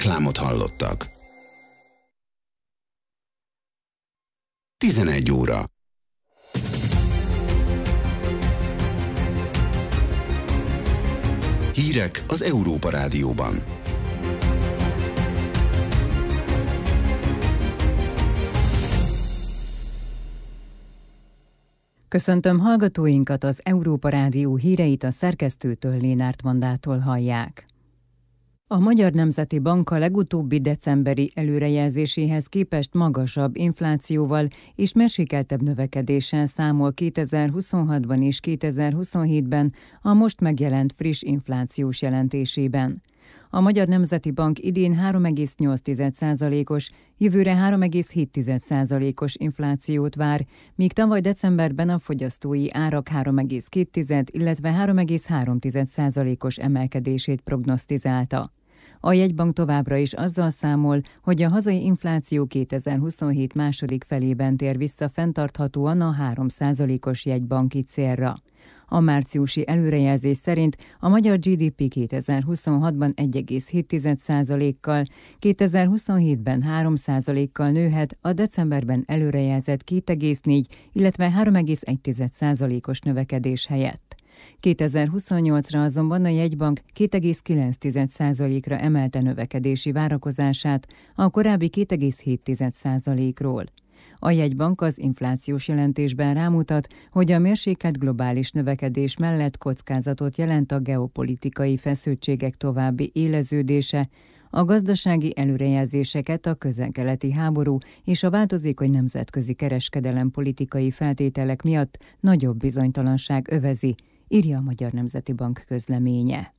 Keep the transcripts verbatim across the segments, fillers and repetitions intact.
Reklámot hallottak. tizenegy óra. Hírek az Európa Rádióban. Köszöntöm hallgatóinkat, az Európa Rádió híreit a szerkesztőtől, Lénárt Mandától hallják. A Magyar Nemzeti Bank a legutóbbi decemberi előrejelzéséhez képest magasabb inflációval és mérsékeltebb növekedéssel számol kétezer-huszonhatban és kétezer-huszonhétben a most megjelent friss inflációs jelentésében. A Magyar Nemzeti Bank idén három egész nyolc százalékos, jövőre három egész hét százalékos inflációt vár, míg tavaly decemberben a fogyasztói árak három egész két, illetve három egész három százalékos emelkedését prognosztizálta. A jegybank továbbra is azzal számol, hogy a hazai infláció kétezer-huszonhét második felében tér vissza fenntarthatóan a három százalékos jegybanki célra. A márciusi előrejelzés szerint a magyar gé dé pé kétezer-huszonhatban egy egész hét százalékkal, kétezer-huszonhétben három százalékkal nőhet a decemberben előrejelzett két egész négy, illetve három egész egy százalékos növekedés helyett. kétezer-huszonnyolcra azonban a jegybank két egész kilenc százalékra emelte növekedési várakozását a korábbi két egész hét százalékról. A jegybank az inflációs jelentésben rámutat, hogy a mérsékelt globális növekedés mellett kockázatot jelent a geopolitikai feszültségek további éleződése, a gazdasági előrejelzéseket a közel-keleti háború és a változékony nemzetközi kereskedelem politikai feltételek miatt nagyobb bizonytalanság övezi, írja a Magyar Nemzeti Bank közleménye.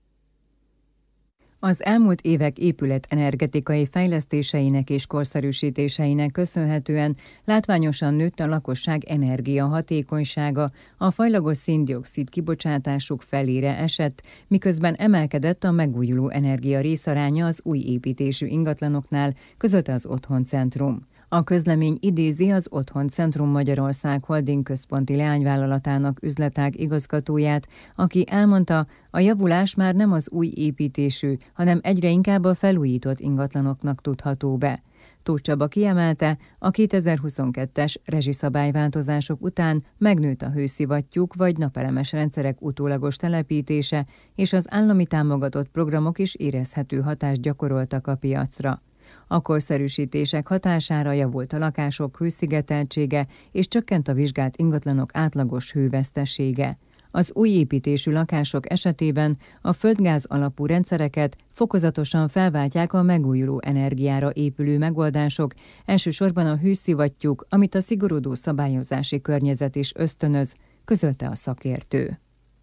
Az elmúlt évek épületenergetikai fejlesztéseinek és korszerűsítéseinek köszönhetően látványosan nőtt a lakosság energiahatékonysága, a fajlagos szén-dioxid kibocsátásuk felére esett, miközben emelkedett a megújuló energia részaránya az új építésű ingatlanoknál, közölte az Otthon Centrum. A közlemény idézi az Otthon Centrum Magyarország Holding központi leányvállalatának üzletág igazgatóját, aki elmondta, a javulás már nem az új építésű, hanem egyre inkább a felújított ingatlanoknak tudható be. Tóth Csaba kiemelte, a kétezer-huszonkettes rezsiszabályváltozások után megnőtt a hőszivattyúk vagy napelemes rendszerek utólagos telepítése, és az állami támogatott programok is érezhető hatást gyakoroltak a piacra. A korszerűsítések hatására javult a lakások hőszigeteltsége, és csökkent a vizsgált ingatlanok átlagos hővesztesége. Az új építésű lakások esetében a földgáz alapú rendszereket fokozatosan felváltják a megújuló energiára épülő megoldások, elsősorban a hőszivattyúk, amit a szigorodó szabályozási környezet is ösztönöz, közölte a szakértő.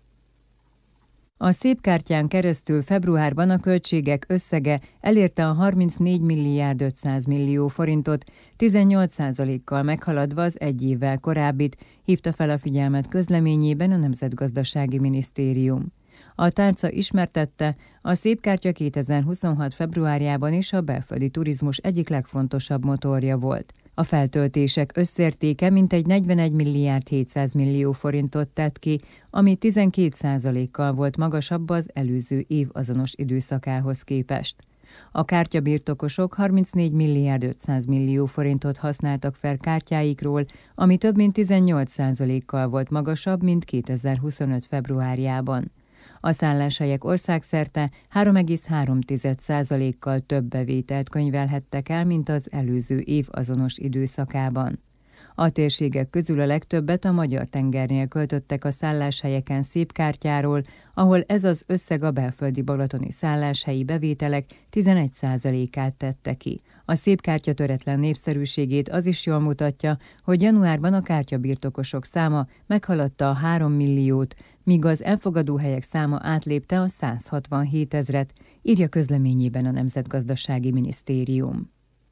A szépkártyán keresztül februárban a költségek összege elérte a harmincnégy milliárd ötszáz millió forintot, tizennyolc százalékkal meghaladva az egy évvel korábbit, hívta fel a figyelmet közleményében a Nemzetgazdasági Minisztérium. A tárca ismertette, a szépkártya kétezer-huszonhat februárjában is a belföldi turizmus egyik legfontosabb motorja volt. A feltöltések összértéke mintegy negyvenegy milliárd hétszáz millió forintot tett ki, ami tizenkét százalékkal volt magasabb az előző év azonos időszakához képest. A kártyabirtokosok harmincnégy milliárd ötszáz millió forintot használtak fel kártyáikról, ami több mint tizennyolc százalékkal volt magasabb, mint kétezer-huszonöt februárjában. A szálláshelyek országszerte három egész három százalékkal több bevételt könyvelhettek el, mint az előző év azonos időszakában. A térségek közül a legtöbbet a Magyar-tengernél költöttek a szálláshelyeken szépkártyáról, ahol ez az összeg a belföldi balatoni szálláshelyi bevételek tizenegy százalékát tette ki. A szépkártya töretlen népszerűségét az is jól mutatja, hogy januárban a kártyabirtokosok száma meghaladta a három milliót, míg az elfogadó helyek száma átlépte a száz hatvanhét ezret, írja közleményében a Nemzetgazdasági Minisztérium.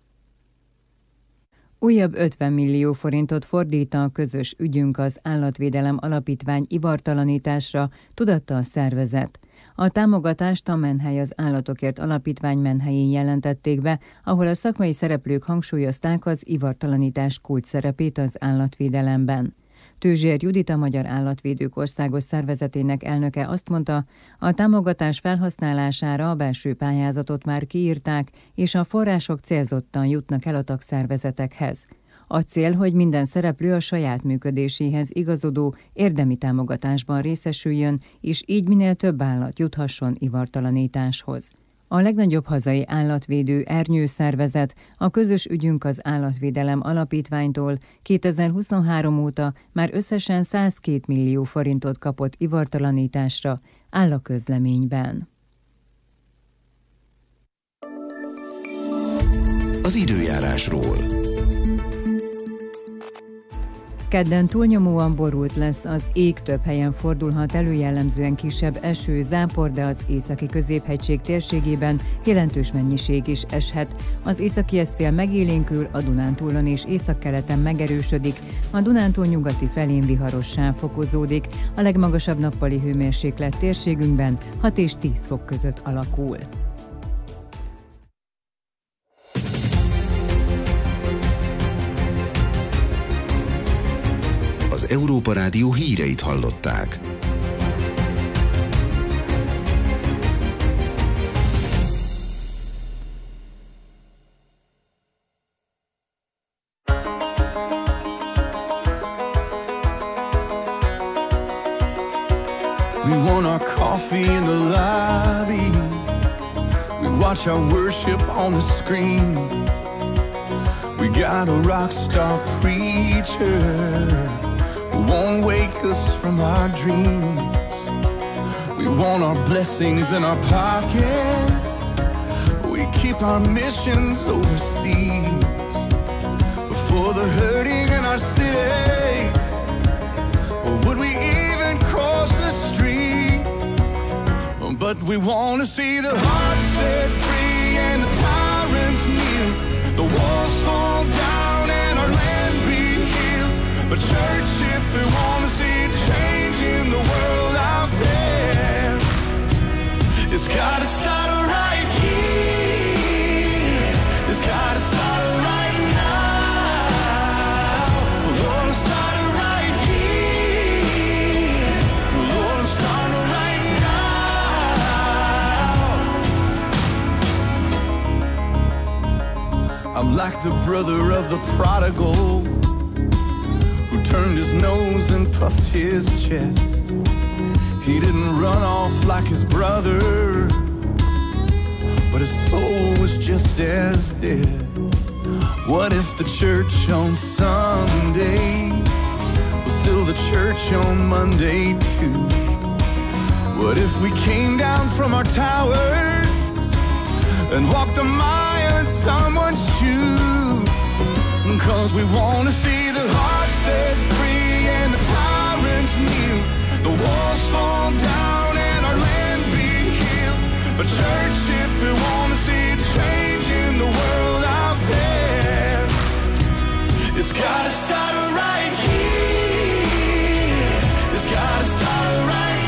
Újabb ötven millió forintot fordít a Közös Ügyünk az Állatvédelem Alapítvány ivartalanításra, tudatta a szervezet. A támogatást a Menhely az Állatokért Alapítvány menhelyén jelentették be, ahol a szakmai szereplők hangsúlyozták az ivartalanítás kulcsszerepét az állatvédelemben. Tőzsér Judit, a Magyar Állatvédők Országos Szervezetének elnöke azt mondta, a támogatás felhasználására a belső pályázatot már kiírták, és a források célzottan jutnak el a tagszervezetekhez. A cél, hogy minden szereplő a saját működéséhez igazodó érdemi támogatásban részesüljön, és így minél több állat juthasson ivartalanításhoz. A legnagyobb hazai állatvédő ernyőszervezet, a Közös ügyünk az állatvédelem alapítványtól kétezer-huszonhárom óta már összesen százkét millió forintot kapott ivartalanításra, áll a közleményben. Az időjárásról. Kedden túlnyomóan borult lesz, az ég, több helyen fordulhat elő jellemzően kisebb eső, zápor, de az északi középhegység térségében jelentős mennyiség is eshet. Az északi szél megélénkül, a Dunántúlon és északkeleten megerősödik, a Dunántúl nyugati felén viharossá fokozódik, a legmagasabb nappali hőmérséklet térségünkben hat és tíz fok között alakul. Az Európa Rádió híreit hallották. We want our coffee in the lobby. We watch our worship on the screen. We got a rock star preacher who won't wake us from our dreams. We want our blessings in our pocket. We keep our missions overseas. For the hurting in our city, or would we even cross the street? But we want to see the heart set free and the tyrants kneel. The walls fall down and our land be healed. But church, if we want to see change in the world out there, it's gotta start right here. It's gotta start right now. Lord, I'm starting right here. Lord, I'm starting right now. I'm like the brother of the prodigal who turned his nose and puffed his chest. He didn't run off like his brother, but his soul was just as dead. What if the church on Sunday was still the church on Monday too? What if we came down from our towers and walked a mile in someone's shoes? 'Cause we want to see the heart set free and the tyrants kneel. The walls fall down and our land be healed. But church, if we want to see change in the world out there, it's gotta start right here. It's gotta start right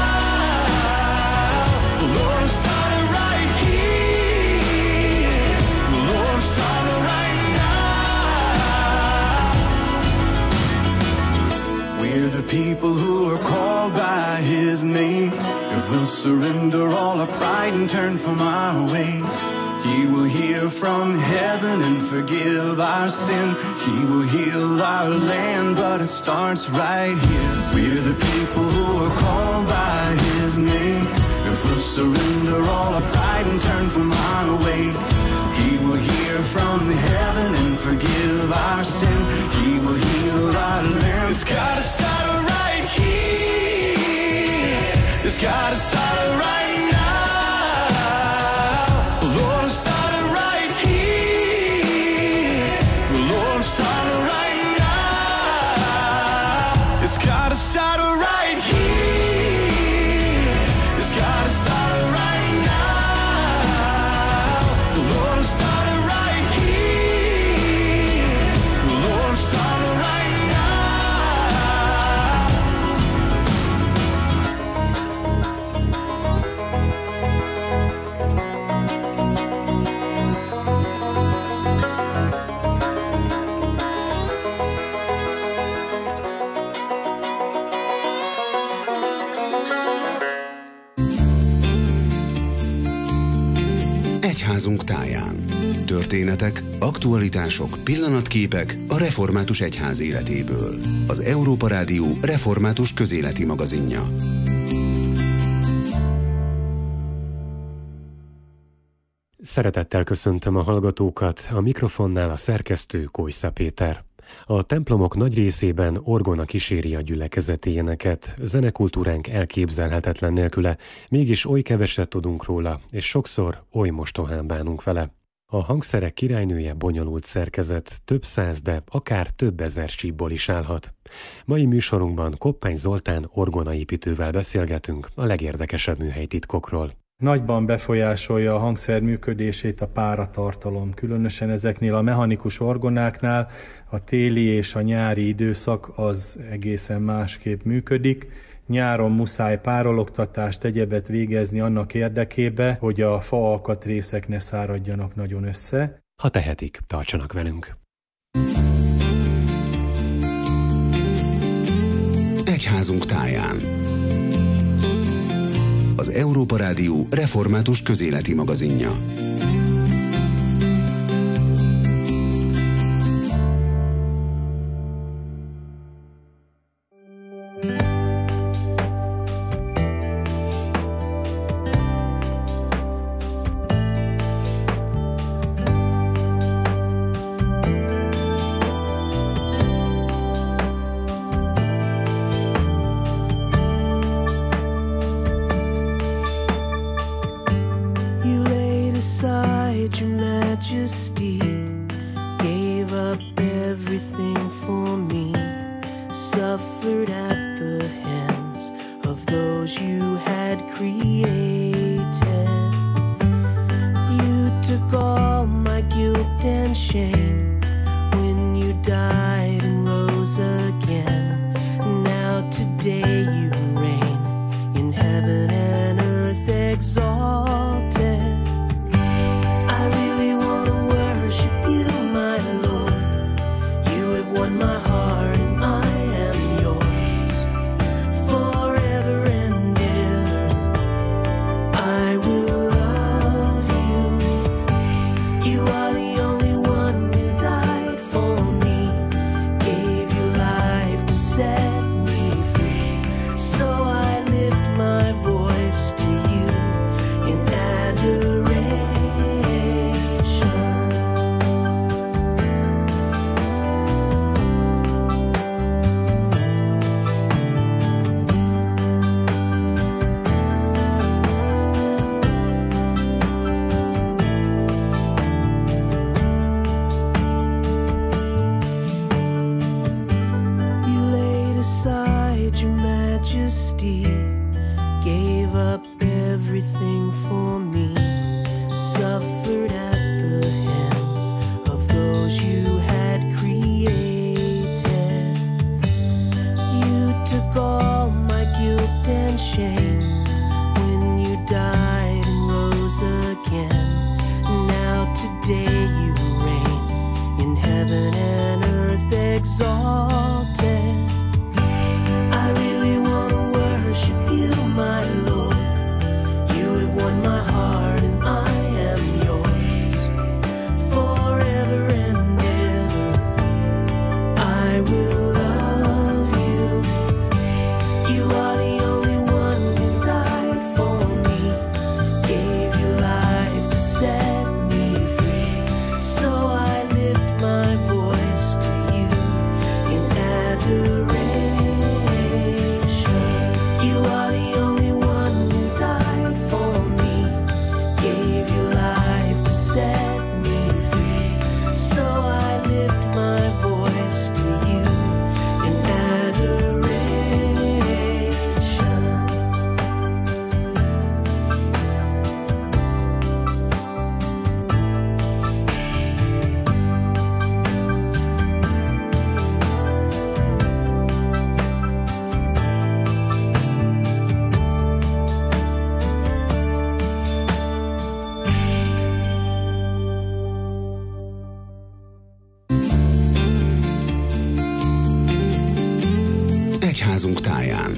now. Lord, I'm starting right here. Lord, I'm starting right now. We're the people who are called by His name. If we'll surrender all our pride and turn from our ways, He will hear from heaven and forgive our sin. He will heal our land, but it starts right here. We're the people who are called by His name. If we'll surrender all our pride and turn from our ways, He will hear from heaven and forgive our sin. He will heal our land. It's gotta start right here. It's gotta start right now. Lord, I'm starting right here. Lord, I'm starting right now. It's gotta start right here. It's gotta start right now. Lord, I'm starting right here. Lord, I'm starting right now. Egyházunk táján. Történetek, aktualitások, pillanatképek a református egyház életéből. Az Európa Rádió református közéleti magazinja. Szeretettel köszöntöm a hallgatókat, a mikrofonnál a szerkesztő Kojsza Péter. A templomok nagy részében orgona kíséri a gyülekezeti éneket, zenekultúránk elképzelhetetlen nélküle, mégis oly keveset tudunk róla, és sokszor oly mostohán bánunk vele. A hangszerek királynője bonyolult szerkezet, több száz, de akár több ezer sípból is állhat. Mai műsorunkban Koppány Zoltán orgonaépítővel beszélgetünk a legérdekesebb műhelytitkokról. Nagyban befolyásolja a hangszer működését a páratartalom, különösen ezeknél a mechanikus orgonáknál a téli és a nyári időszak az egészen másképp működik. Nyáron muszáj párologtatást, egyebet végezni annak érdekébe, hogy a fa alkatrészek ne száradjanak nagyon össze. Ha tehetik, tartsanak velünk! Egyházunk táján. Az Európa Rádió református közéleti magazinja. Egyházunk táján.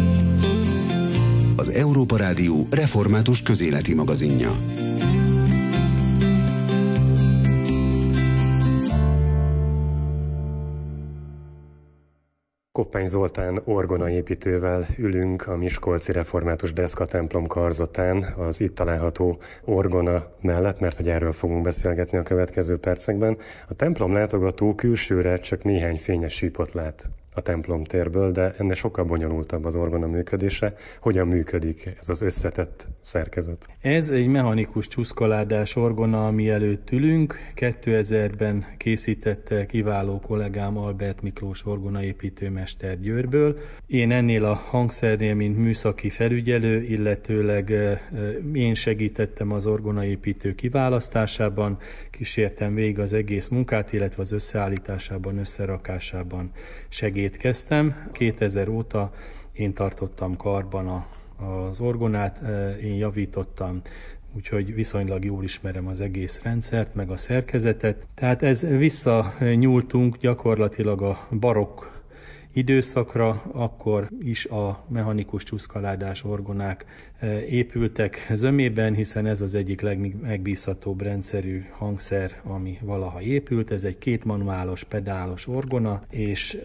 Az Európa Rádió református közéleti magazinja. Loppány Zoltán orgonaépítővel ülünk a Miskolci Református Deszka templom karzatán, az itt található orgona mellett, mert hogy erről fogunk beszélgetni a következő percekben. A templom látogató külsőre csak néhány fényes sípot lát a templom térből, de ennél sokkal bonyolultabb az orgona működése. Hogyan működik ez az összetett szerkezet? Ez egy mechanikus csúszkaládás orgona, ami előtt ülünk. kétezerben készítette kiváló kollégám Albert Miklós orgonaépítőmester Győrből. Én ennél a hangszernél, mint műszaki felügyelő, illetőleg én segítettem az orgonaépítő kiválasztásában, kísértem végig az egész munkát, illetve az összeállításában, összerakásában segítkeztem. kétezer óta én tartottam karban a, az orgonát, én javítottam, úgyhogy viszonylag jól ismerem az egész rendszert, meg a szerkezetet. Tehát ez visszanyúltunk gyakorlatilag a barokk időszakra, akkor is a mechanikus csúszkaládás orgonák épültek zömében, hiszen ez az egyik legmegbízhatóbb rendszerű hangszer, ami valaha épült. Ez egy kétmanuálos, pedálos orgona, és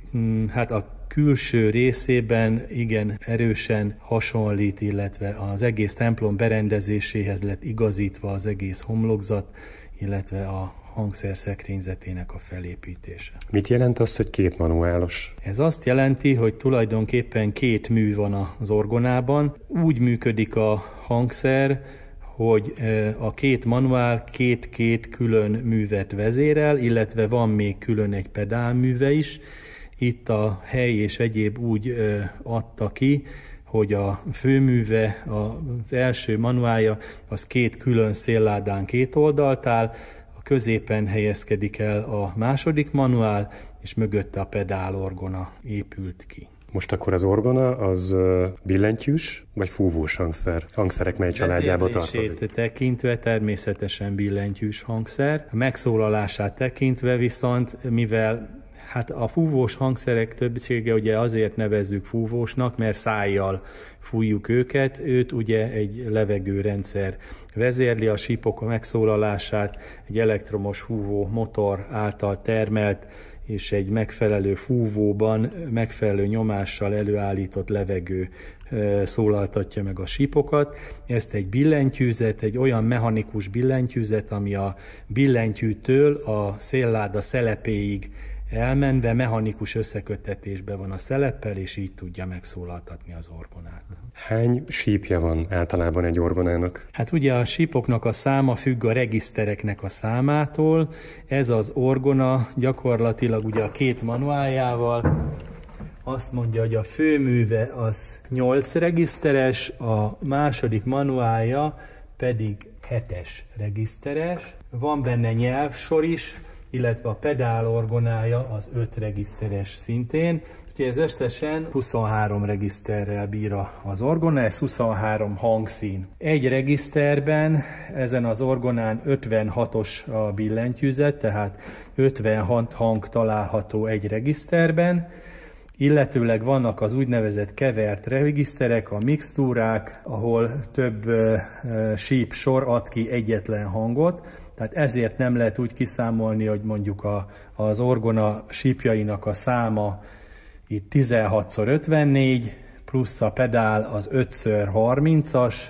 hát a külső részében igen erősen hasonlít, illetve az egész templom berendezéséhez lett igazítva az egész homlokzat, illetve a hangszer szekrényzetének a felépítése. Mit jelent az, hogy két manuálos? Ez azt jelenti, hogy tulajdonképpen két mű van az orgonában. Úgy működik a hangszer, hogy a két manuál két-két külön művet vezérel, illetve van még külön egy pedálműve is. Itt a hely és egyéb úgy adta ki, hogy a főműve, az első manuálja, az két külön szélládán két oldalt áll, a középen helyezkedik el a második manuál, és mögötte a pedálorgona épült ki. Most akkor az orgona az billentyűs vagy fúvós hangszer? Hangszerek mely családjába tartozik? Tekintve természetesen billentyűs hangszer. A megszólalását tekintve viszont, mivel hát a fúvós hangszerek többsége ugye azért nevezzük fúvósnak, mert szájjal fújjuk őket, őt ugye egy levegőrendszer vezérli, a sípok megszólalását egy elektromos fúvó motor által termelt és egy megfelelő fúvóban, megfelelő nyomással előállított levegő szólaltatja meg a sípokat. Ezt egy billentyűzet, egy olyan mechanikus billentyűzet, ami a billentyűtől a szélláda szelepéig elmenve mechanikus összeköttetésben van a szeleppel, és így tudja megszólaltatni az orgonát. Hány sípja van általában egy orgonának? Hát ugye a sípoknak a száma függ a regisztereknek a számától. Ez az orgona gyakorlatilag ugye a két manuáljával azt mondja, hogy a főműve az nyolc regiszteres, a második manuálja pedig hetes regiszteres. Van benne nyelvsor is, illetve a pedálorgonája az öt regiszteres szintén. Úgyhogy ez összesen huszonhárom regiszterrel bír az orgona, ez huszonhárom hangszín. Egy regiszterben, ezen az orgonán ötvenhatos a billentyűzet, tehát ötvenhat hang található egy regiszterben, illetőleg vannak az úgynevezett kevert regiszterek, a mixtúrák, ahol több uh, síp sor ad ki egyetlen hangot, tehát ezért nem lehet úgy kiszámolni, hogy mondjuk a, az orgona sípjainak a száma itt tizenhatszor ötvennégy, plusz a pedál az ötször harmincas,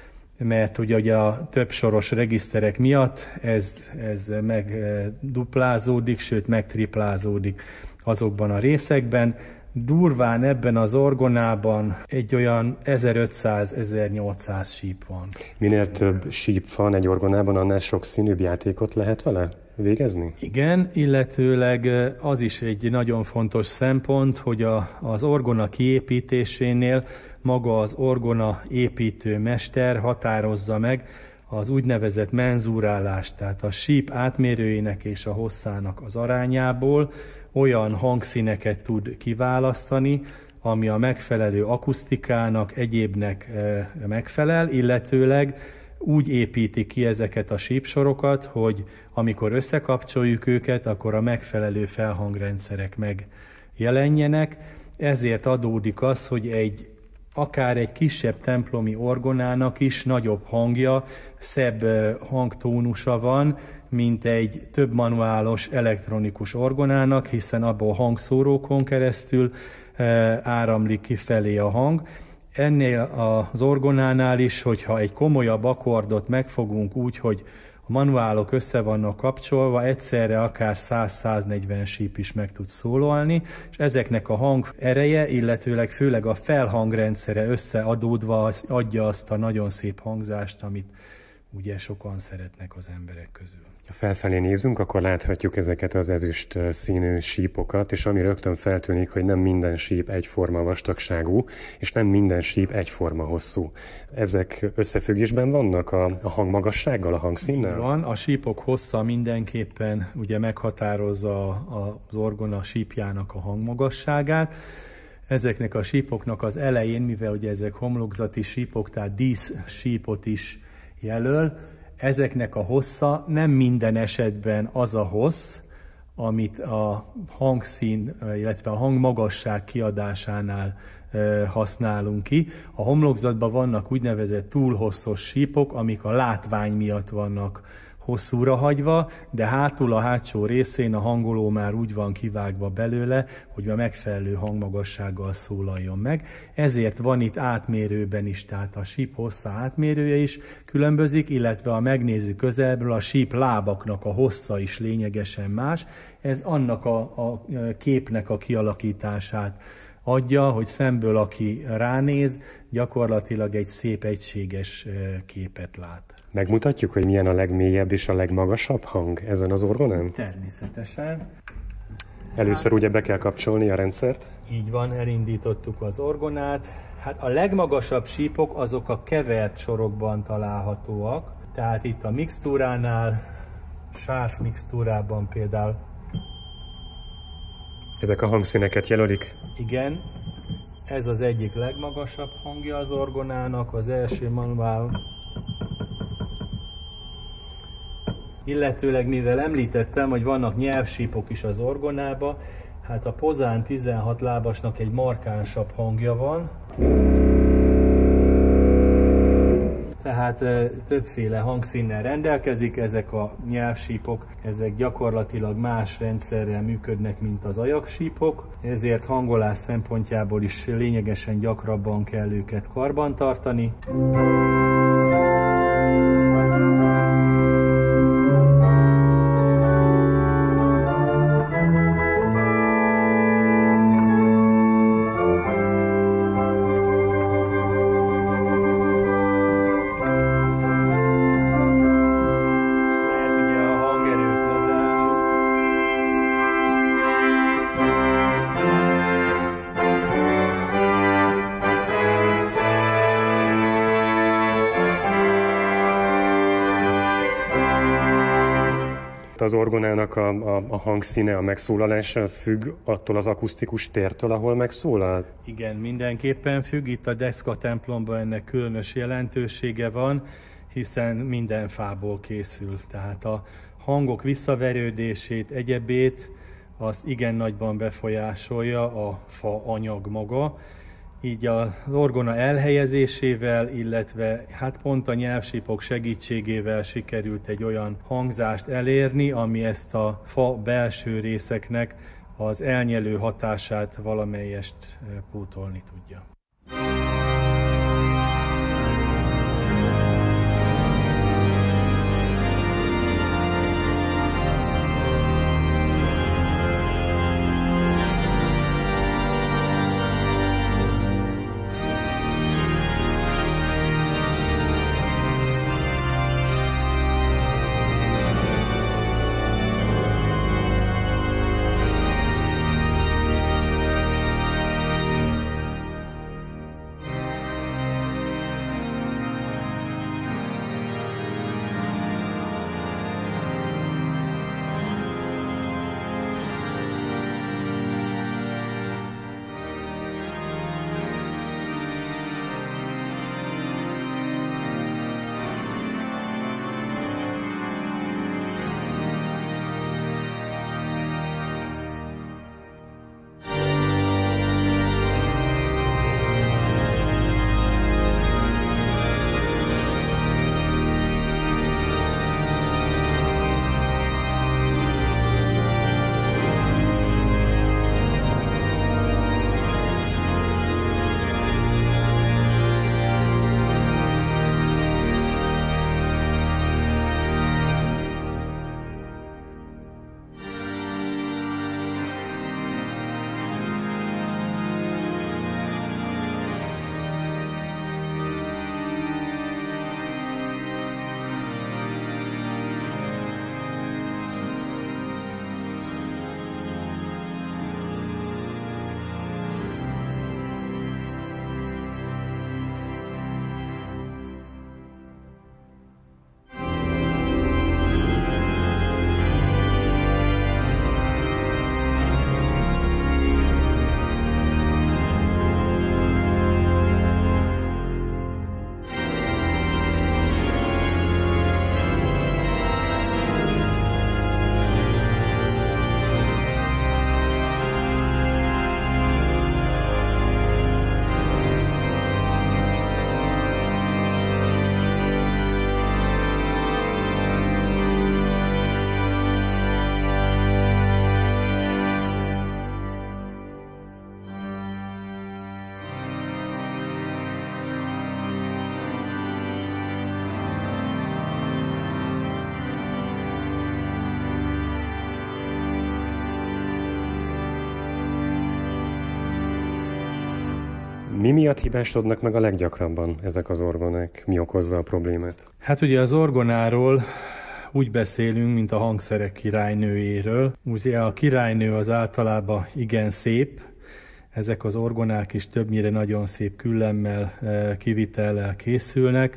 mert ugye, ugye a több soros regiszterek miatt ez, ez megduplázódik, sőt megtriplázódik azokban a részekben. Durván ebben az orgonában egy olyan ezerötszáz-ezernyolcszáz síp van. Minél több síp van egy orgonában, annál sok színűbb játékot lehet vele végezni? Igen, illetőleg az is egy nagyon fontos szempont, hogy a, az orgona kiépítésénél maga az orgona építő mester határozza meg az úgynevezett menzúrálást, tehát a síp átmérőjének és a hosszának az arányából olyan hangszíneket tud kiválasztani, ami a megfelelő akusztikának, egyébnek megfelel, illetőleg úgy építi ki ezeket a sípsorokat, hogy amikor összekapcsoljuk őket, akkor a megfelelő felhangrendszerek megjelenjenek. Ezért adódik az, hogy egy akár egy kisebb templomi orgonának is nagyobb hangja, szebb hangtónusa van, mint egy több manuálos elektronikus orgonának, hiszen abból hangszórókon keresztül áramlik kifelé a hang. Ennél az orgonánál is, hogyha egy komolyabb akkordot megfogunk úgy, hogy a manuálok össze vannak kapcsolva, egyszerre akár száz-száznegyven síp is meg tud szólalni, és ezeknek a hang ereje, illetőleg főleg a felhangrendszere összeadódva adja azt a nagyon szép hangzást, amit ugye sokan szeretnek az emberek közül. Ha felfelé nézünk, akkor láthatjuk ezeket az ezüst színű sípokat, és ami rögtön feltűnik, hogy nem minden síp egyforma vastagságú, és nem minden síp egyforma hosszú. Ezek összefüggésben vannak a, a hangmagassággal, a hangszínnel? Van, a sípok hossza mindenképpen ugye meghatározza az orgona sípjának a hangmagasságát. Ezeknek a sípoknak az elején, mivel ugye ezek homlokzati sípok, tehát dísz sípot is jelöl, ezeknek a hossza nem minden esetben az a hossz, amit a hangszín, illetve a hangmagasság kiadásánál használunk ki. A homlokzatban vannak úgynevezett túlhosszos sípok, amik a látvány miatt vannak hosszúra hagyva, de hátul a hátsó részén a hangoló már úgy van kivágva belőle, hogy a megfelelő hangmagassággal szólaljon meg. Ezért van itt átmérőben is, tehát a síp hossza átmérője is különbözik, illetve ha megnézzük közelből, a síp lábaknak a hossza is lényegesen más. Ez annak a, a képnek a kialakítását adja, hogy szemből aki ránéz, gyakorlatilag egy szép egységes képet lát. Megmutatjuk, hogy milyen a legmélyebb és a legmagasabb hang ezen az orgonán? Természetesen. Először hát, ugye be kell kapcsolni a rendszert? Így van, elindítottuk az orgonát. Hát a legmagasabb sípok azok a kevert sorokban találhatóak. Tehát itt a mixtúránál, sárf mixtúrában például. Ezek a hangszíneket jelölik? Igen. Ez az egyik legmagasabb hangja az orgonának, az első manuál. Illetőleg, mivel említettem, hogy vannak nyelvsípok is az orgonába, hát a Pozán tizenhat lábasnak egy markánsabb hangja van. Tehát többféle hangszínnel rendelkezik, ezek a nyelvsípok, ezek gyakorlatilag más rendszerrel működnek, mint az ajaksípok, ezért hangolás szempontjából is lényegesen gyakrabban kell őket karbantartani. Az orgonának a, a, a hangszíne, a megszólalása, az függ attól az akusztikus tértől, ahol megszólal? Igen, mindenképpen függ. Itt a Deszka templomban ennek különös jelentősége van, hiszen minden fából készül. Tehát a hangok visszaverődését, egyebét, azt igen nagyban befolyásolja a fa anyag maga. Így az orgona elhelyezésével, illetve hát pont a nyelvsípok segítségével sikerült egy olyan hangzást elérni, ami ezt a fa belső részeknek az elnyelő hatását valamelyest pótolni tudja. Mi miatt hibásodnak meg a leggyakrabban ezek az orgonák? Mi okozza a problémát? Hát ugye az orgonáról úgy beszélünk, mint a hangszerek királynőjéről. Ugye a királynő az általában igen szép, ezek az orgonák is többnyire nagyon szép küllemmel, kivitellel készülnek,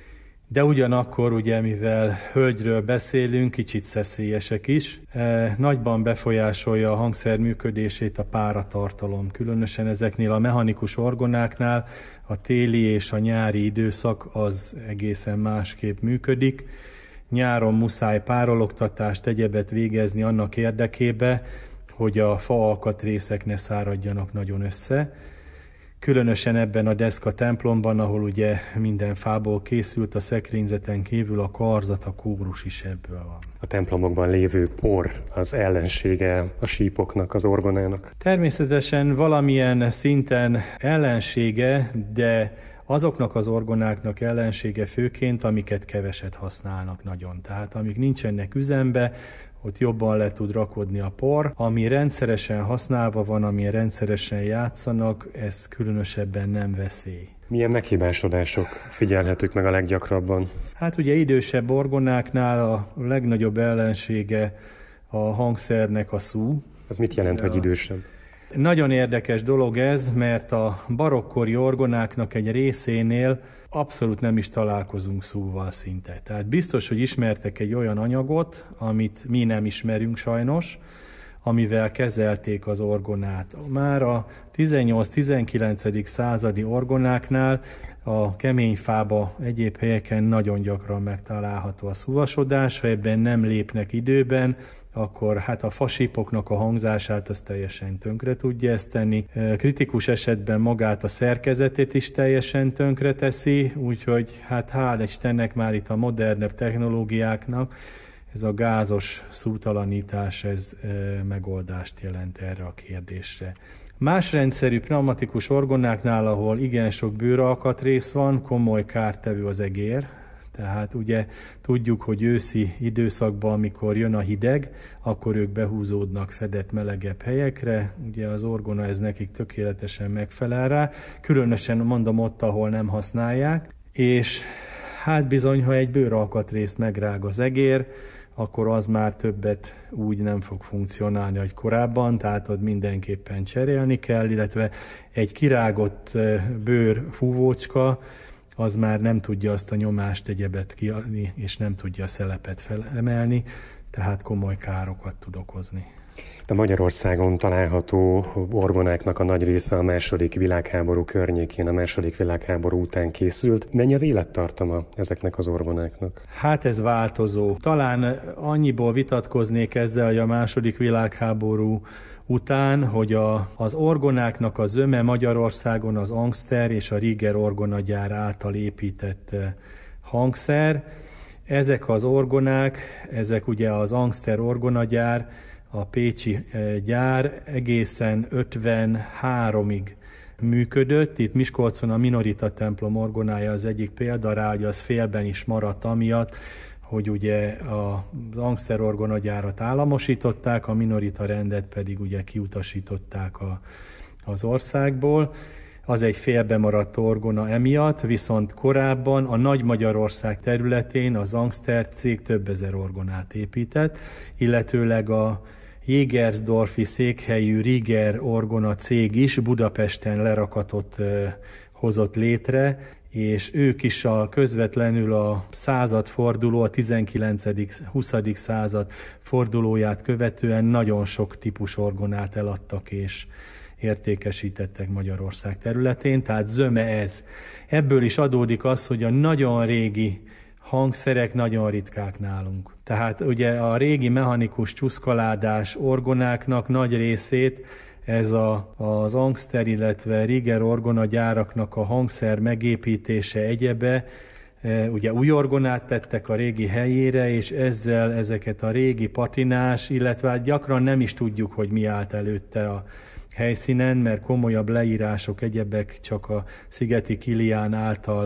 de ugyanakkor ugye, mivel hölgyről beszélünk, kicsit szeszélyesek is, nagyban befolyásolja a hangszer működését a páratartalom. Különösen ezeknél a mechanikus orgonáknál a téli és a nyári időszak az egészen másképp működik. Nyáron muszáj párologtatást, egyebet végezni annak érdekébe, hogy a fa alkatrészek ne száradjanak nagyon össze. Különösen ebben a deszka templomban, ahol ugye minden fából készült, a szekrényzeten kívül a karzat, a kórus is ebből van. A templomokban lévő por az ellensége a sípoknak, az orgonának? Természetesen valamilyen szinten ellensége, de azoknak az orgonáknak ellensége főként, amiket keveset használnak nagyon. Tehát amik nincsenek üzembe, ott jobban le tud rakodni a por. Ami rendszeresen használva van, ami rendszeresen játszanak, ez különösebben nem veszély. Milyen meghibásodások figyelhetők meg a leggyakrabban? Hát ugye idősebb orgonáknál a legnagyobb ellensége a hangszernek a szú. Az mit jelent, hogy idősebb? Nagyon érdekes dolog ez, mert a barokkori orgonáknak egy részénél abszolút nem is találkozunk szúval szinte. Tehát biztos, hogy ismertek egy olyan anyagot, amit mi nem ismerünk sajnos, amivel kezelték az orgonát. Már a tizennyolc-tizenkilencedik századi orgonáknál a keményfába egyéb helyeken nagyon gyakran megtalálható a szúvasodás, ha ebben nem lépnek időben, akkor hát a fasípoknak a hangzását az teljesen tönkre tudja ezt tenni. Kritikus esetben magát a szerkezetét is teljesen tönkre teszi, úgyhogy hát hál' Istennek már itt a modernebb technológiáknak ez a gázos szútalanítás, ez e, megoldást jelent erre a kérdésre. Más rendszerű pneumatikus orgonáknál, ahol igen sok bőralkatrész van, komoly kártevő az egér. Tehát ugye tudjuk, hogy őszi időszakban, amikor jön a hideg, akkor ők behúzódnak fedett, melegebb helyekre. Ugye az orgona ez nekik tökéletesen megfelel rá, különösen mondom ott, ahol nem használják. És hát bizony, ha egy bőralkatrészt megrág az egér, akkor az már többet úgy nem fog funkcionálni, hogy korábban, tehát ott mindenképpen cserélni kell, illetve egy kirágott bőr fúvócska, az már nem tudja azt a nyomást egyebet kiadni, és nem tudja a szelepet felemelni, tehát komoly károkat tud okozni. A Magyarországon található orgonáknak a nagy része a második világháború környékén, a második világháború után készült. Mennyi az élettartama ezeknek az orgonáknak? Hát ez változó. Talán annyiból vitatkoznék ezzel, hogy a második világháború után, hogy a, az orgonáknak a zöme Magyarországon az Angster és a Rieger orgonagyár által épített hangszer. Ezek az orgonák, ezek ugye az Angster orgonagyár, a pécsi gyár egészen ötvenháromig működött. Itt Miskolcon a Minorita templom orgonája az egyik példa rá, hogy az félben is maradt amiatt, hogy ugye az Angster orgonagyárat államosították, a Minorita rendet pedig ugye kiutasították a, az országból. Az egy félbe maradt orgona emiatt, viszont korábban a Nagy Magyarország területén az Angster cég több ezer orgonát épített, illetőleg a Jégersdorfi székhelyű Rieger orgona cég is Budapesten lerakatot hozott létre, és ők is a közvetlenül a századforduló, a tizenkilencedik-huszadik század fordulóját követően nagyon sok típus orgonát eladtak és értékesítettek Magyarország területén, tehát zöme ez. Ebből is adódik az, hogy a nagyon régi hangszerek nagyon ritkák nálunk. Tehát ugye a régi mechanikus csuszkaládás orgonáknak nagy részét ez a, az Angster, illetve Rieger orgonagyáraknak a hangszer megépítése egyebe, ugye új orgonát tettek a régi helyére, és ezzel ezeket a régi patinás, illetve hát gyakran nem is tudjuk, hogy mi állt előtte a helyszínen, mert komolyabb leírások, egyebek csak a Szigeti Kilián által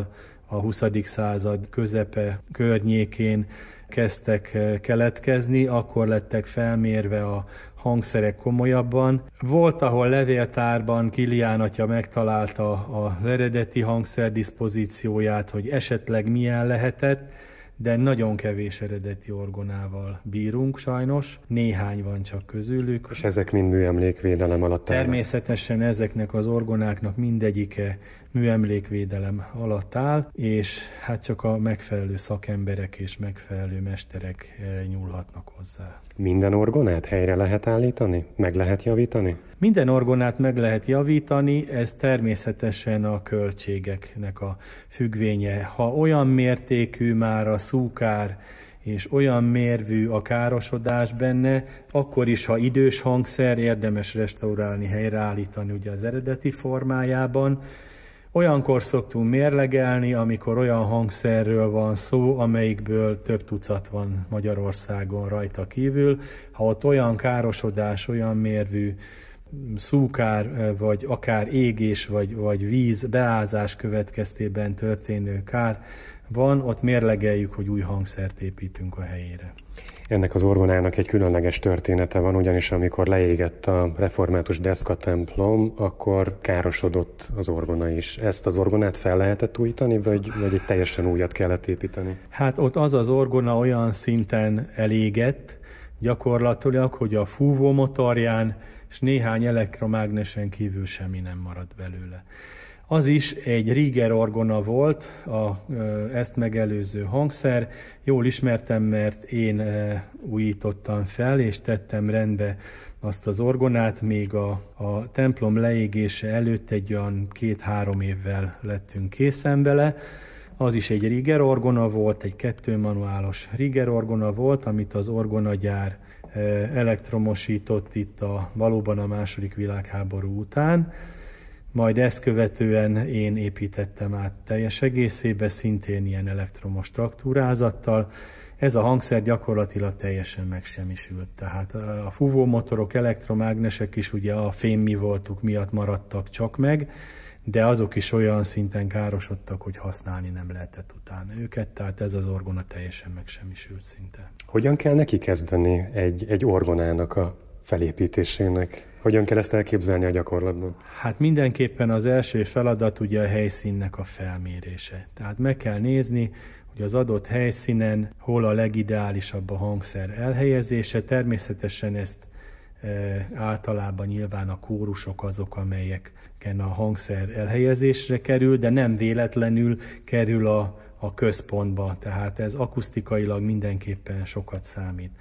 a huszadik század közepe környékén kezdtek keletkezni, akkor lettek felmérve a hangszerek komolyabban. Volt, ahol levéltárban Kilián atya megtalálta az eredeti hangszer diszpozícióját, hogy esetleg milyen lehetett, de nagyon kevés eredeti orgonával bírunk sajnos, néhány van csak közülük. És ezek mind műemlékvédelem alatt állnak? Természetesen ezeknek az orgonáknak mindegyike műemlékvédelem alatt áll, és hát csak a megfelelő szakemberek és megfelelő mesterek nyúlhatnak hozzá. Minden orgonát helyre lehet állítani? Meg lehet javítani? Minden orgonát meg lehet javítani, ez természetesen a költségeknek a függvénye. Ha olyan mértékű már a szúkár, és olyan mérvű a károsodás benne, akkor is, ha idős hangszer, érdemes restaurálni, helyreállítani ugye az eredeti formájában. Olyankor szoktunk mérlegelni, amikor olyan hangszerről van szó, amelyikből több tucat van Magyarországon rajta kívül. Ha ott olyan károsodás, olyan mérvű szúkár, vagy akár égés, vagy, vagy víz, beázás következtében történő kár van, ott mérlegeljük, hogy új hangszert építünk a helyére. Ennek az orgonának egy különleges története van, ugyanis amikor leégett a református deszka templom, akkor károsodott az orgona is. Ezt az orgonát fel lehetett újítani, vagy, vagy egy teljesen újat kellett építeni? Hát ott az az orgona olyan szinten elégett, gyakorlatilag, hogy a fúvó motorján és néhány elektromágnesen kívül semmi nem maradt belőle. Az is egy Rieger orgona volt, a, ezt megelőző hangszer. Jól ismertem, mert én újítottam fel, és tettem rendbe azt az orgonát, még a, a templom leégése előtt egy olyan két-három évvel lettünk készen vele. Az is egy Rieger orgona volt, egy kettőmanuálos Rieger orgona volt, amit az orgonagyár elektromosított itt a, valóban a második világháború után. Majd ezt követően én építettem át teljes egészébe, szintén ilyen elektromos traktúrázattal. Ez a hangszer gyakorlatilag teljesen megsemmisült. Tehát a fúvómotorok, elektromágnesek is ugye a fémmi voltuk miatt maradtak csak meg, de azok is olyan szinten károsodtak, hogy használni nem lehetett utána őket, tehát ez az orgona teljesen megsemmisült szinte. Hogyan kell neki kezdeni egy, egy orgonának a felépítésének? Hogyan kell ezt elképzelni a gyakorlatban? Hát mindenképpen az első feladat ugye a helyszínnek a felmérése. Tehát meg kell nézni, hogy az adott helyszínen hol a legideálisabb a hangszer elhelyezése. Természetesen ezt e, általában nyilván a kórusok azok, amelyeken a hangszer elhelyezésre kerül, de nem véletlenül kerül a, a központba. Tehát ez akusztikailag mindenképpen sokat számít.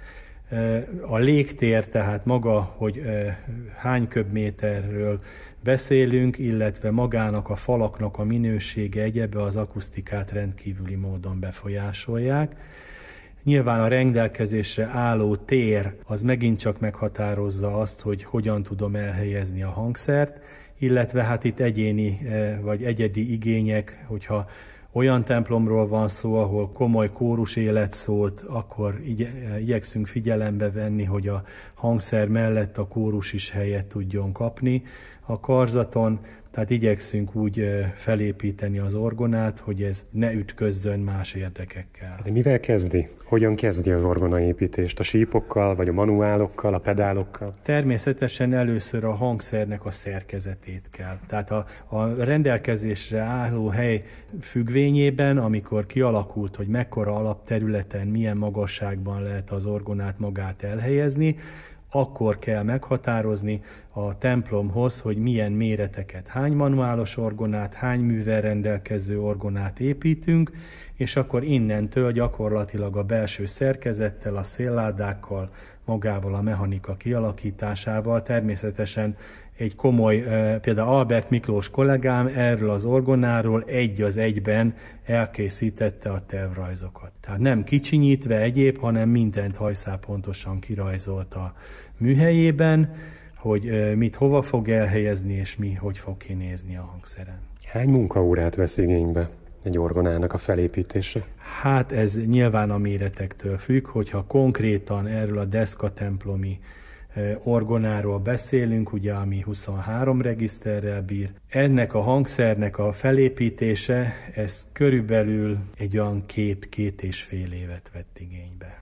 A légtér, tehát maga, hogy hány köbméterről beszélünk, illetve magának a falaknak a minősége, egyebbe az akusztikát rendkívüli módon befolyásolják. Nyilván a rendelkezésre álló tér az megint csak meghatározza azt, hogy hogyan tudom elhelyezni a hangszert, illetve hát itt egyéni vagy egyedi igények, hogyha olyan templomról van szó, ahol komoly kórus élet szólt, akkor igyekszünk figyelembe venni, hogy a hangszer mellett a kórus is helyet tudjon kapni a karzaton, tehát igyekszünk úgy felépíteni az orgonát, hogy ez ne ütközzön más érdekekkel. De mivel kezdi? Hogyan kezdi az orgonaépítést? A sípokkal, vagy a manuálokkal, a pedálokkal? Természetesen először a hangszernek a szerkezetét kell. Tehát a, a rendelkezésre álló hely függvényében, amikor kialakult, hogy mekkora alapterületen, milyen magasságban lehet az orgonát magát elhelyezni, akkor kell meghatározni a templomhoz, hogy milyen méreteket, hány manuálos orgonát, hány művel rendelkező orgonát építünk, és akkor innentől gyakorlatilag a belső szerkezettel, a szélládákkal, magával a mechanika kialakításával természetesen egy komoly, például Albert Miklós kollégám erről az orgonáról egy az egyben elkészítette a tervrajzokat. Tehát nem kicsinyítve egyéb, hanem mindent hajszálpontosan kirajzolt a műhelyében, hogy mit hova fog elhelyezni, és mi hogy fog kinézni a hangszeren. Hány munkaórát vesz igénybe egy orgonának a felépítése? Hát ez nyilván a méretektől függ, hogyha konkrétan erről a deszka templomi orgonáról beszélünk, ugye, ami huszonhárom regiszterrel bír. Ennek a hangszernek a felépítése, ez körülbelül egy olyan két, két és fél évet vett igénybe.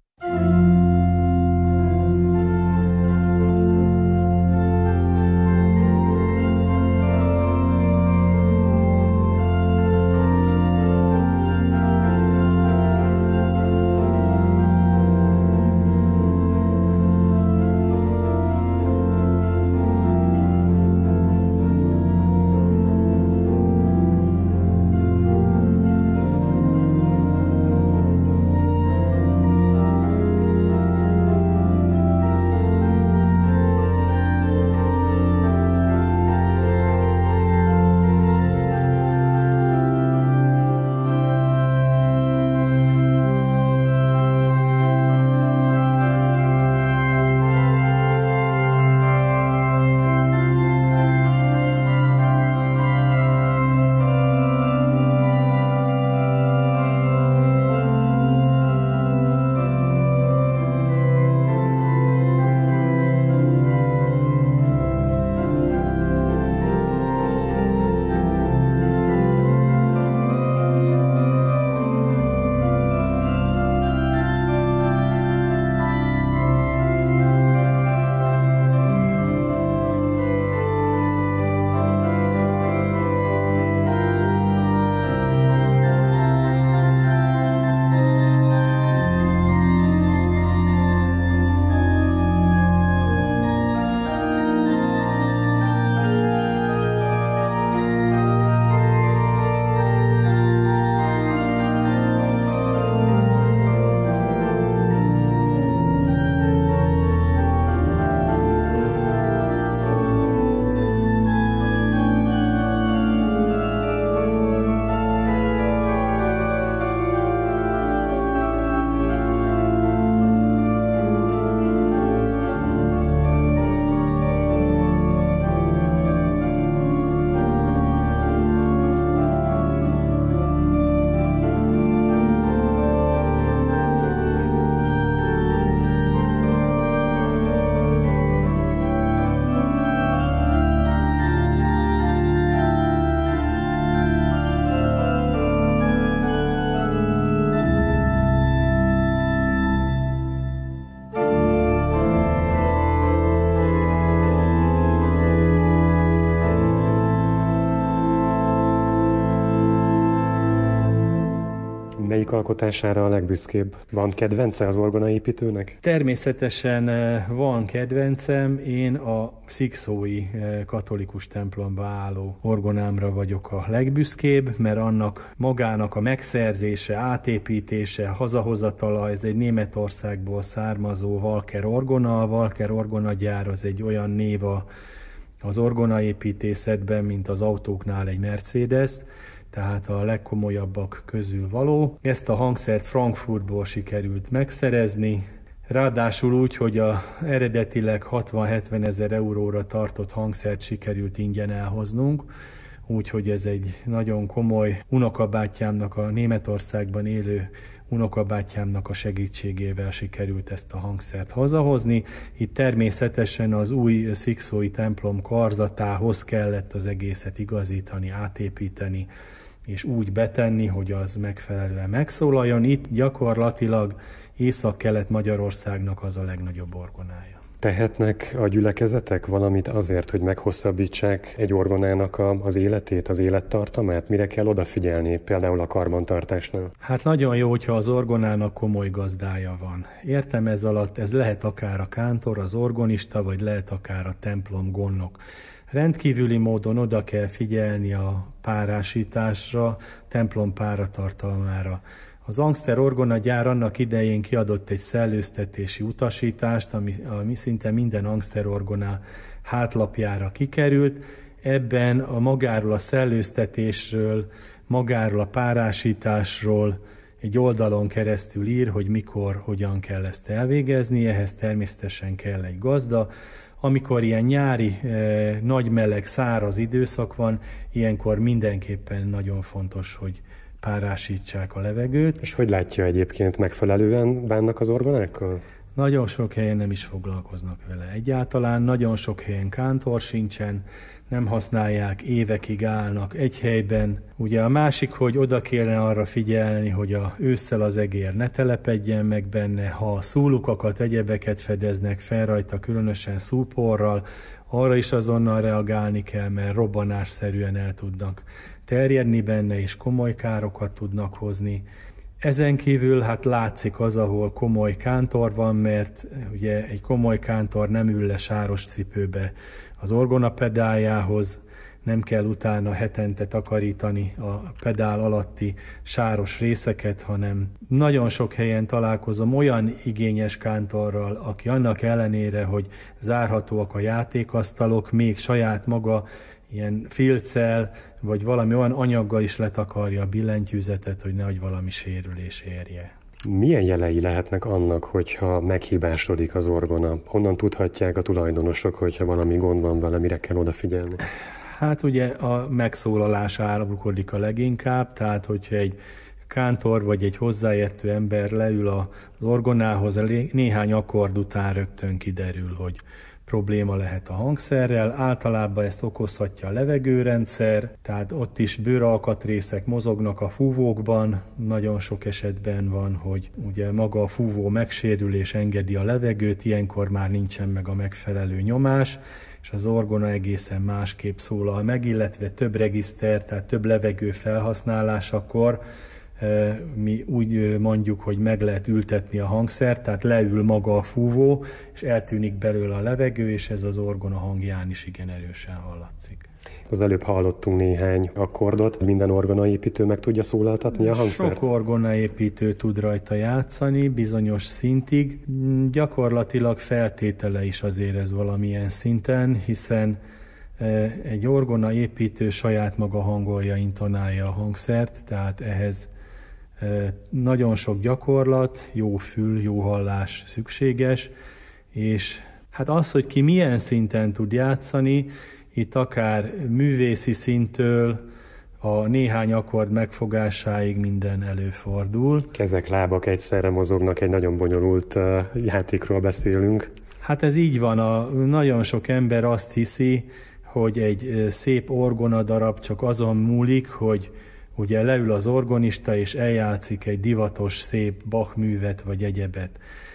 Melyik alkotására a legbüszkébb? Van kedvence az orgonaépítőnek? Természetesen van kedvencem, én a szikszói katolikus templomba álló orgonámra vagyok a legbüszkébb, mert annak magának a megszerzése, átépítése, hazahozatala, ez egy Németországból származó Walker orgona. A Walker orgonagyár az egy olyan név az orgonaépítészetben, mint az autóknál egy Mercedes, tehát a legkomolyabbak közül való. Ezt a hangszert Frankfurtból sikerült megszerezni, ráadásul úgy, hogy a eredetileg hatvan-hetven ezer euróra tartott hangszert sikerült ingyen elhoznunk, úgyhogy ez egy nagyon komoly unokabátyámnak, a Németországban élő unokabátyámnak a segítségével sikerült ezt a hangszert hazahozni. Itt természetesen az új szikszói templom karzatához kellett az egészet igazítani, átépíteni, és úgy betenni, hogy az megfelelően megszólaljon. Itt gyakorlatilag Észak-Kelet-Magyarországnak az a legnagyobb orgonája. Tehetnek a gyülekezetek valamit azért, hogy meghosszabbítsák egy orgonának a, az életét, az élettartamát? Mire kell odafigyelni például a karbantartásnál? Hát nagyon jó, hogyha az orgonának komoly gazdája van. Értem ez alatt, ez lehet akár a kántor, az orgonista, vagy lehet akár a templom gondnok. Rendkívüli módon oda kell figyelni a párásításra, templom páratartalmára. Az Angster orgonagyár annak idején kiadott egy szellőztetési utasítást, ami, ami szinte minden Angster orgona hátlapjára kikerült. Ebben a magáról a szellőztetésről, magáról a párásításról egy oldalon keresztül ír, hogy mikor, hogyan kell ezt elvégezni, ehhez természetesen kell egy gazda. Amikor ilyen nyári, eh, nagy meleg, száraz időszak van, ilyenkor mindenképpen nagyon fontos, hogy párásítsák a levegőt. És hogy látja egyébként, megfelelően bánnak az orgonákkal? Nagyon sok helyen nem is foglalkoznak vele. Egyáltalán nagyon sok helyen kántor sincsen, nem használják, évekig állnak egy helyben. Ugye a másik, hogy oda kéne arra figyelni, hogy a ősszel az egér ne telepedjen meg benne, ha szúlukakat, egyebeket fedeznek fel rajta, különösen szúporral, arra is azonnal reagálni kell, mert robbanásszerűen el tudnak terjedni benne, és komoly károkat tudnak hozni. Ezen kívül hát látszik az, ahol komoly kántor van, mert ugye egy komoly kántor nem ül le sáros cipőbe az orgona pedáljához, nem kell utána hetente takarítani a pedál alatti sáros részeket, hanem nagyon sok helyen találkozom olyan igényes kántorral, aki annak ellenére, hogy zárhatóak a játékasztalok, még saját maga ilyen filccel, vagy valami olyan anyaggal is letakarja a billentyűzetet, hogy nehogy valami sérülés érje. Milyen jelei lehetnek annak, hogyha meghibásodik az orgona? Honnan tudhatják a tulajdonosok, hogyha valami gond van vele, mire kell odafigyelni? Hát ugye a megszólalás árulkodik a leginkább, tehát hogyha egy kántor vagy egy hozzáértő ember leül az orgonához, néhány akkord után rögtön kiderül, hogy probléma lehet a hangszerrel, általában ezt okozhatja a levegőrendszer, tehát ott is bőralkatrészek mozognak a fúvókban, nagyon sok esetben van, hogy ugye maga a fúvó megsérül és engedi a levegőt, ilyenkor már nincsen meg a megfelelő nyomás, és az orgona egészen másképp szólal meg, illetve több regiszter, tehát több levegő felhasználásakor mi úgy mondjuk, hogy meg lehet ültetni a hangszert, tehát leül maga a fúvó, és eltűnik belőle a levegő, és ez az orgona hangján is igen erősen hallatszik. Az előbb hallottunk néhány akkordot, minden orgonaépítő meg tudja szólaltatni a hangszert? Sok orgonaépítő tud rajta játszani, bizonyos szintig. Gyakorlatilag feltétele is azért ez valamilyen szinten, hiszen egy orgonaépítő saját maga hangolja, intonálja a hangszert, tehát ehhez nagyon sok gyakorlat, jó fül, jó hallás szükséges, és hát az, hogy ki milyen szinten tud játszani, itt akár művészi szinttől a néhány akkord megfogásáig minden előfordul. Kezek, lábak egyszerre mozognak, egy nagyon bonyolult játékról beszélünk. Hát ez így van, a, nagyon sok ember azt hiszi, hogy egy szép orgona darab csak azon múlik, hogy ugye leül az orgonista és eljátszik egy divatos, szép Bach művet vagy egyebet.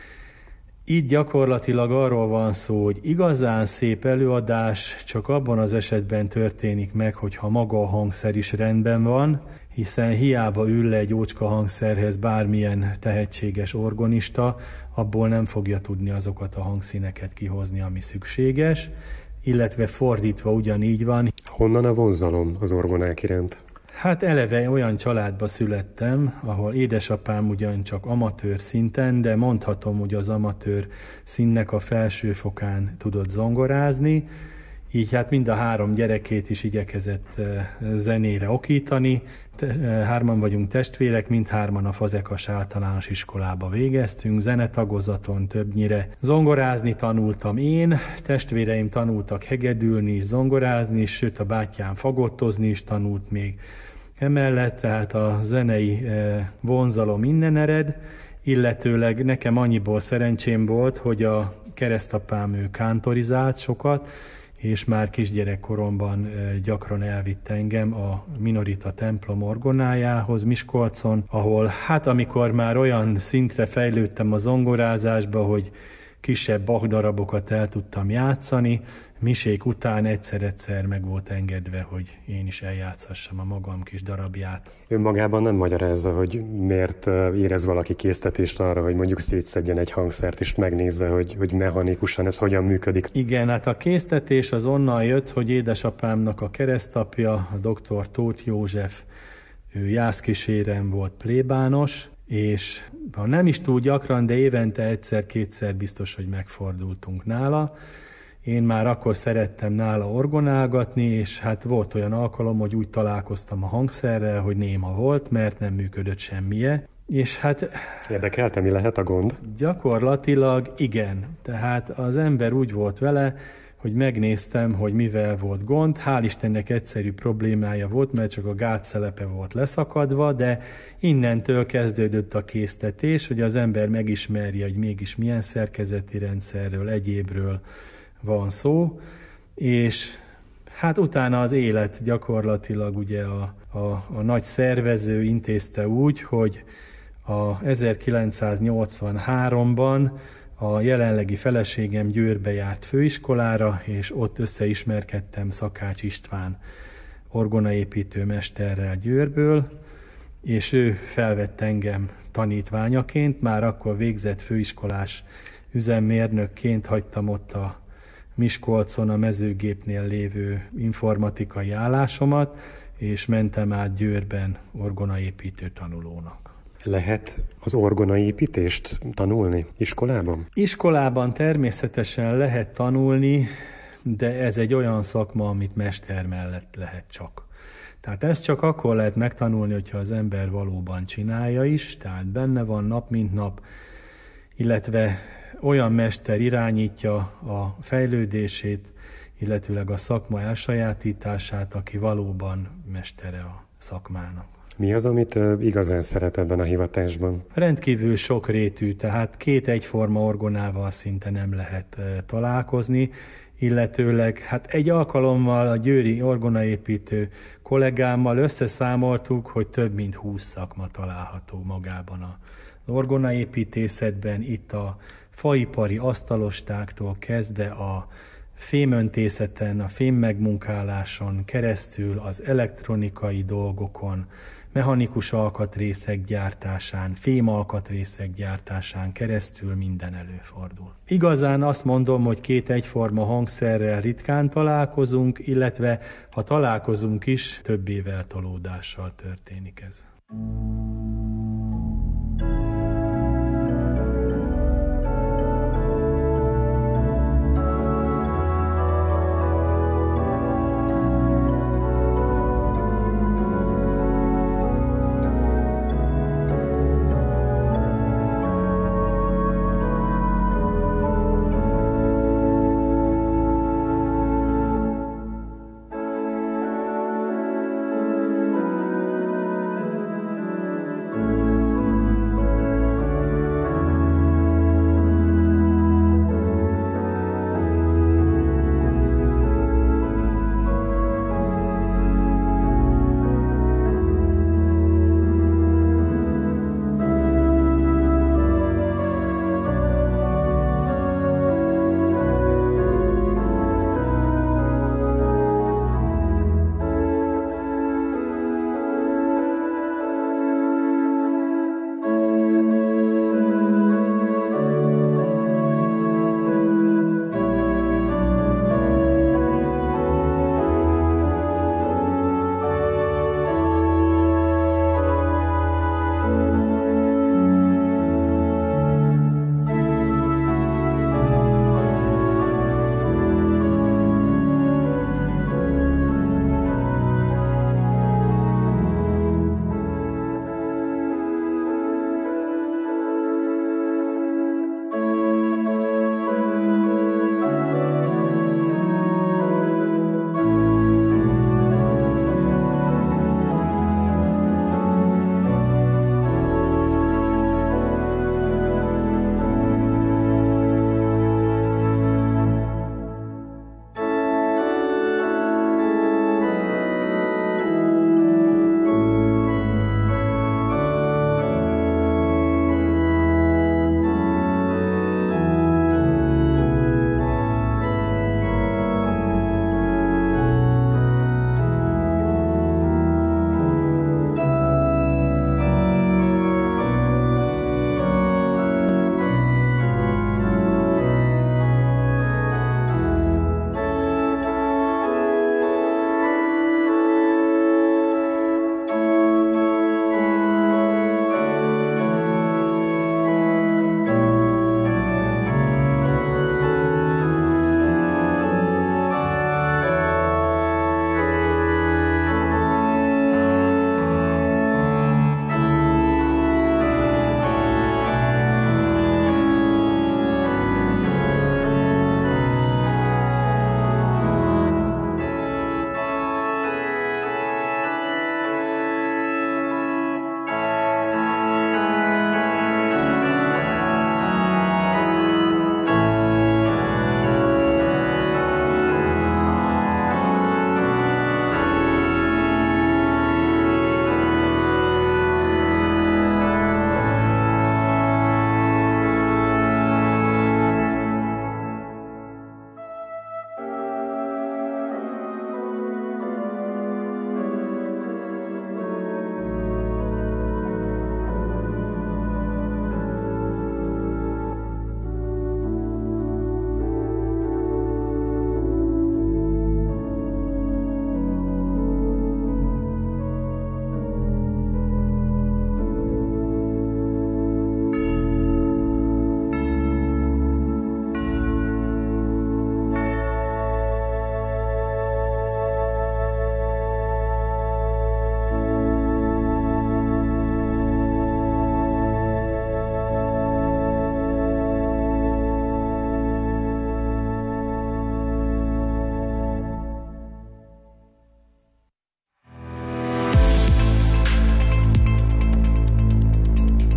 Így gyakorlatilag arról van szó, hogy igazán szép előadás csak abban az esetben történik meg, hogyha maga a hangszer is rendben van, hiszen hiába ül le egy ócska hangszerhez bármilyen tehetséges orgonista, abból nem fogja tudni azokat a hangszíneket kihozni, ami szükséges, illetve fordítva ugyanígy van. Honnan a vonzalom az orgonák iránt? Hát eleve olyan családba születtem, ahol édesapám ugyancsak amatőr szinten, de mondhatom, hogy az amatőr színnek a felső fokán tudott zongorázni, így hát mind a három gyerekét is igyekezett zenére okítani. Hárman vagyunk testvérek, mindhárman a Fazekas általános iskolába végeztünk, zenetagozaton többnyire. Zongorázni tanultam én, testvéreim tanultak hegedülni, zongorázni, sőt a bátyám fagottozni is tanult még. Emellett tehát a zenei vonzalom innen ered, illetőleg nekem annyiból szerencsém volt, hogy a keresztapám ő kántorizált sokat, és már kisgyerekkoromban gyakran elvitt engem a Minorita templom orgonájához Miskolcon, ahol hát amikor már olyan szintre fejlődtem a zongorázásba, hogy kisebb Bach darabokat el tudtam játszani, misék után egyszer-egyszer meg volt engedve, hogy én is eljátszhassam a magam kis darabját. Önmagában nem magyarázza, hogy miért érez valaki késztetést arra, hogy mondjuk szétszedjen egy hangszert, és megnézze, hogy, hogy mechanikusan ez hogyan működik. Igen, hát a késztetés az onnan jött, hogy édesapámnak a keresztapja, a doktor Tóth József, ő jászkísérem volt plébános, és ha nem is túl gyakran, de évente egyszer-kétszer biztos, hogy megfordultunk nála. Én már akkor szerettem nála orgonálgatni, és hát volt olyan alkalom, hogy úgy találkoztam a hangszerrel, hogy néma volt, mert nem működött semmije. És hát... Érdekelte, mi lehet a gond? Gyakorlatilag igen. Tehát az ember úgy volt vele, hogy megnéztem, hogy mivel volt gond. Hál' Istennek egyszerű problémája volt, mert csak a gátszelepe volt leszakadva, de innentől kezdődött a késztetés, hogy az ember megismerje, hogy mégis milyen szerkezeti rendszerről, egyébről van szó, és hát utána az élet gyakorlatilag ugye a, a, a nagy szervező intézte úgy, hogy a ezerkilencszáznyolcvanháromban a jelenlegi feleségem Győrbe járt főiskolára, és ott összeismerkedtem Szakács István orgonaépítő mesterrel Győrből, és ő felvett engem tanítványaként, már akkor végzett főiskolás üzemmérnökként hagytam ott a Miskolcon a mezőgépnél lévő informatikai állásomat, és mentem át Győrben orgonaépítő tanulónak. Lehet az orgonaépítést tanulni iskolában? Iskolában természetesen lehet tanulni, de ez egy olyan szakma, amit mester mellett lehet csak. Tehát ezt csak akkor lehet megtanulni, hogyha az ember valóban csinálja is, tehát benne van nap mint nap, illetve olyan mester irányítja a fejlődését, illetőleg a szakma elsajátítását, aki valóban mestere a szakmának. Mi az, amit igazán szeret ebben a hivatásban? Rendkívül sokrétű, tehát két egyforma orgonával szinte nem lehet találkozni, illetőleg hát egy alkalommal a győri orgonaépítő kollégámmal összeszámoltuk, hogy több mint húsz szakma található magában az orgonaépítészetben, itt a faipari asztalostáktól kezdve a fémöntészeten, a fémmegmunkáláson keresztül az elektronikai dolgokon, mechanikus alkatrészek gyártásán, fémalkatrészek gyártásán keresztül minden előfordul. Igazán azt mondom, hogy két egyforma hangszerrel ritkán találkozunk, illetve ha találkozunk is, több éveltolódással történik ez.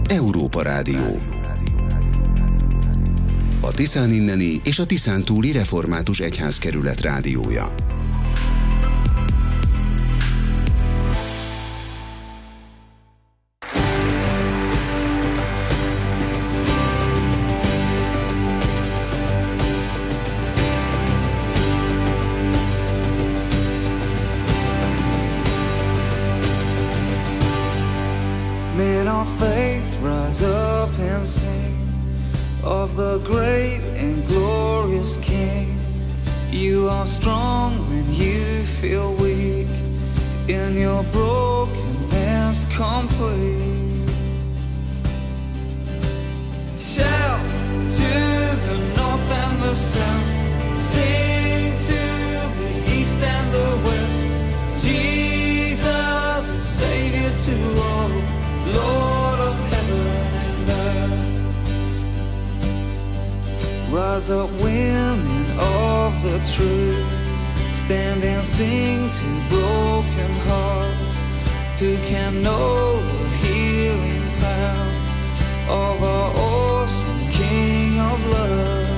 Európa Rádió. A Tiszán inneni és a Tiszán túli református egyházkerület rádiója. Men of faith, rise up and sing of the great and glorious King. You are strong when you feel weak, in your brokenness complete. Shout to the north and the south, sing to the east and the west. Jesus is Savior to all, Lord of heaven and earth. Rise up, women of the truth, stand and sing to broken hearts, who can know the healing power of our awesome King of love.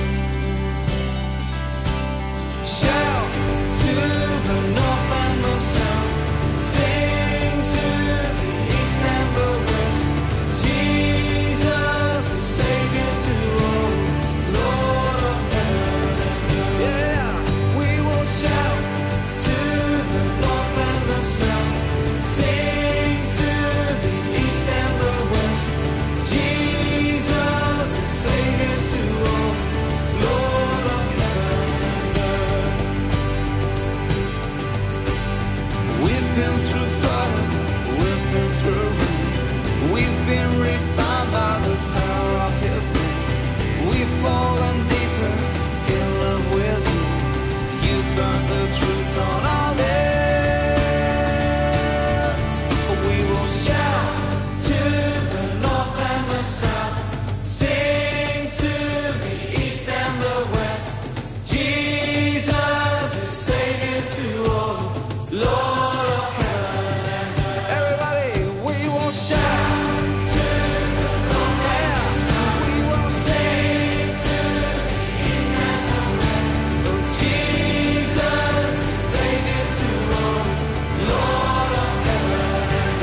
Shout to the north and the south, sing to the east and the west. Jesus is Savior to all, Lord of heaven and earth. Yeah, we will shout to the north and the south, sing to the east and the west. Jesus is Savior to all, Lord of heaven and earth. We've been through fire, we've been through rain, we've been refined by the power of His name. We've fallen deeper in love with You. You burned the truth on our lips. We will shout to the north and the south, sing to the east and the west. Jesus is Savior to all, Lord of heaven and earth. Everybody, we will shout to the north and the south. We will sing to the east and the west. Oh, Jesus is Savior to all, Lord of heaven and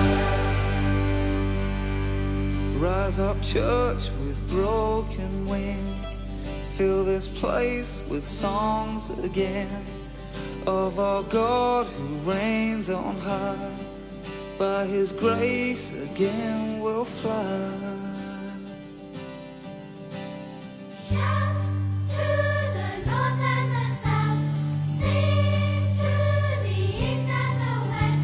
earth. Rise up, church, with broken wings. Fill this place with songs again of our God who reigns on high. By His grace again we'll fly. Shout to the north and the south, sing to the east and the west.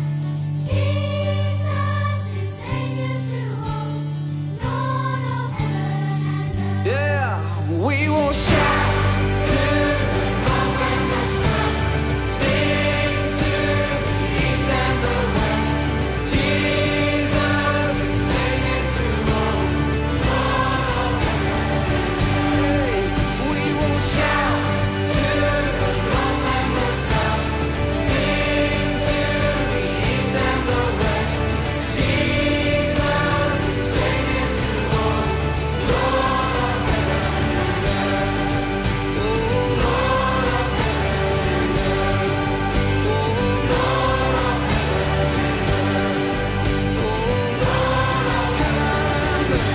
Jesus is Savior to all, Lord of heaven and earth. Yeah, we will shout to the north and the south, sing to the east and the west. Jesus is Savior to all, Lord of heaven and earth. Hey, we will shout to the north and the south, sing to the east and the west. Jesus is Savior to all, Lord of heaven and earth. Oh, Lord of heaven and earth. Oh, Lord of heaven and earth. Oh, Lord of heaven and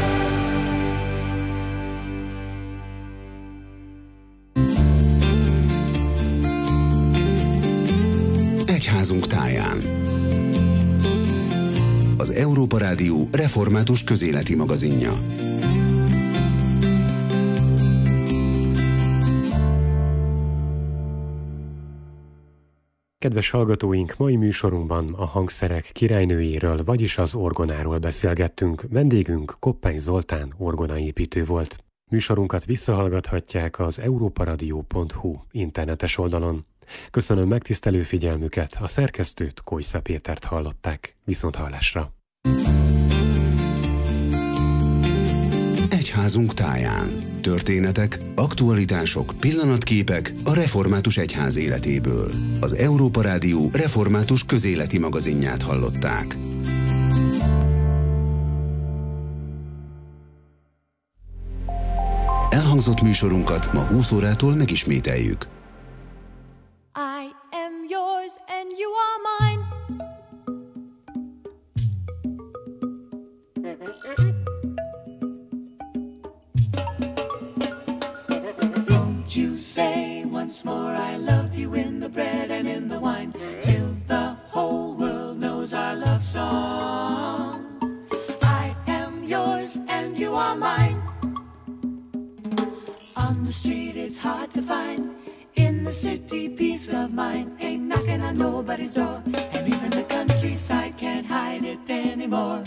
earth. Egyházunk táján. Az Európa Rádió református közéleti magazinja. Kedves hallgatóink, mai műsorunkban a hangszerek királynőjéről, vagyis az orgonáról beszélgettünk. Vendégünk Koppány Zoltán orgonaépítő volt. Műsorunkat visszahallgathatják az európaradio pont hu internetes oldalon. Köszönöm megtisztelő figyelmüket, a szerkesztőt, Kojsza Pétert hallották. Viszonthallásra! Egyházunk táján. Történetek, aktualitások, pillanatképek a református egyház életéből. Az Európa Rádió református közéleti magazinját hallották. elhangzott műsorunkat ma húsz órától megismételjük. I am yours and you are mine. Won't you say once more I love you in the bread and in the wine, till the whole world knows our love song. I am yours and you are mine. On the street it's hard to find, in the city peace of mind ain't knocking on nobody's door, and even the countryside can't hide it anymore.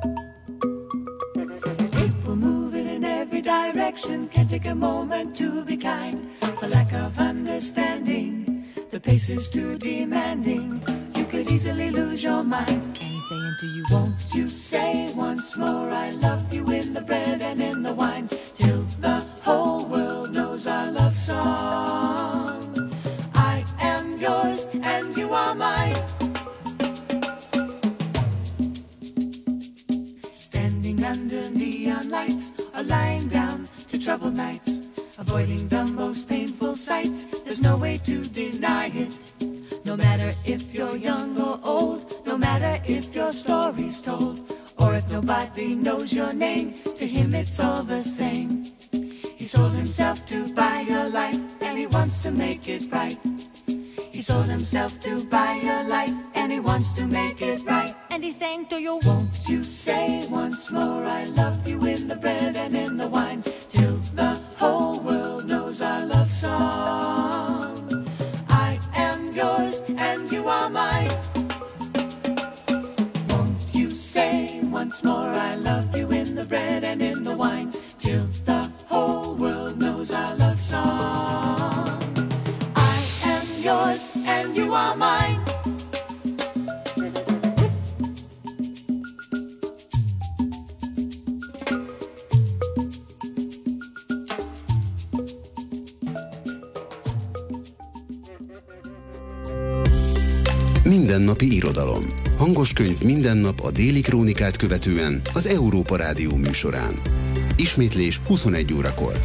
People moving in every direction, can't take a moment to be kind. For lack of understanding, the pace is too demanding. You could easily lose your mind. And he's saying to you, won't you say once more I love you in the bread and in the wine, till the whole world knows our love song. I am yours and you are mine. Standing under neon lights or lying down to troubled nights, avoiding the most painful sights, there's no way to deny it. No matter if you're young or old, no matter if your story's told, or if nobody knows your name, to him it's all the same. He sold himself to buy your life, and he wants to make it right. He sold himself to buy your life, and he wants to make it right. And he's saying to you, won't you say once more I love you in the bread and in the wine, till the whole world knows our love song. I am yours and you are mine. Won't you say once more I love you in the bread and in the wine, till the whole world knows our love song. I am yours and you are mine. Mindennapi irodalom. Hangos könyv minden nap a Déli Krónikát követően az Európa Rádió műsorán. Ismétlés huszonegy órakor.